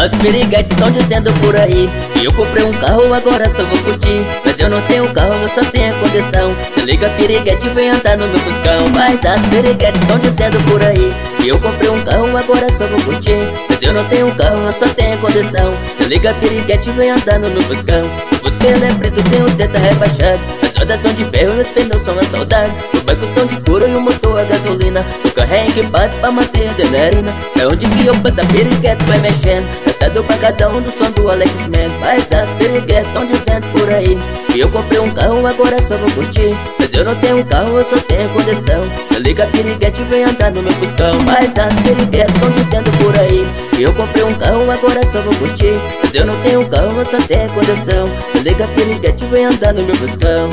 As piriguetes estão dizendo por aí que eu comprei um carro, agora só vou curtir. Mas eu não tenho carro, eu só tenho a condição. Se liga piriguete, vem andar no meu buscão. Mas as piriguetes estão dizendo por aí que eu comprei um carro, agora só vou curtir. Mas eu não tenho carro, eu só tenho a condição. Se liga piriguete, vem andar no meu buscão. O busca ele é preto, tem o teto rebaixado. As rodas são de ferro e os pneus são a soldado. O banco são de couro e o motor a gasolina. O carro é equipado pra manter a adrenalina. É onde que eu passo a piriguete vai mexendo. Caçado pra cada um do som do Alex Man. Mas as piriguetes estão dizendo por aí que eu comprei um carro, agora só vou curtir. Mas eu não tenho um carro, eu só tenho condição. Se liga piriguete, vem andar no meu buscão. Mas as piriguetes estão dizendo por aí que eu comprei um carro, agora só vou curtir. Mas eu não tenho um carro, eu só tenho condição. Se liga piriguete, vem andar no meu buscão.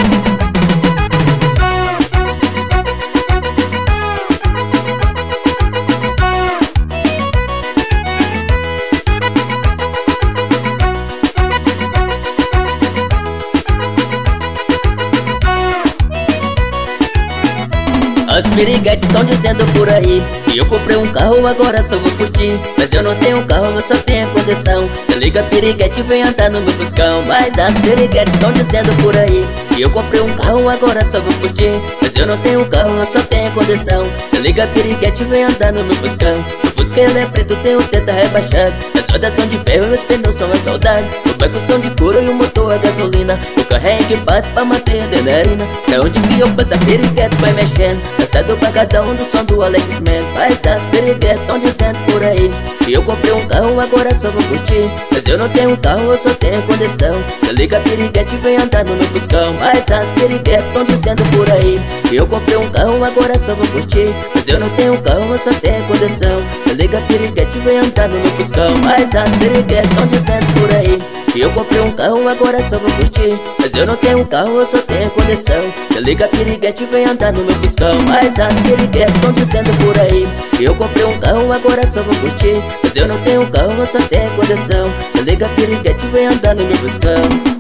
As piriguetes estão dizendo por aí que eu comprei um carro, agora só vou curtir. Mas eu não tenho um carro, eu só tenho condição. Se liga piriguete, vem andar no meu buscão. Mas as piriguetes estão dizendo por aí que eu comprei um carro, agora só vou curtir. Mas eu não tenho um carro, eu só tenho condição. Se liga piriguete, vem andar no meu buscão. O busca ele é preto, tem o teto rebaixado. As rodas são de ferro e os pneus são a soldado. O banco são de couro e o motor a gasolina. O carro é equipado pra manter a adrenalina. Pra onde que eu passo a piriguete vai mexendo. Caçado pra cada um do som do Alex Man. Mas as piriguetes estão dizendo por aí que eu comprei um carro, agora só vou curtir. Mas eu não tenho um carro, eu só tenho condição. Se liga piriguete, vem andar no meu buscão. Mas as piriguetes estão dizendo por aí que eu comprei um carro, agora só vou curtir. Mas eu não tenho um carro, eu só tenho condição. Se liga piriguete, vem andar no meu buscão. Mas as piriguetes estão dizendo por aí que eu comprei um carro, agora só vou curtir. Mas eu não tenho um carro, eu só tenho condição. Se liga piriguete, vem andar no meu buscão. Mas as piriguetes estão dizendo por aí que eu comprei um carro, agora só vou curtir. Mas eu não tenho um carro, eu só tenho condição. Se liga piriguete, vem andar no meu buscão.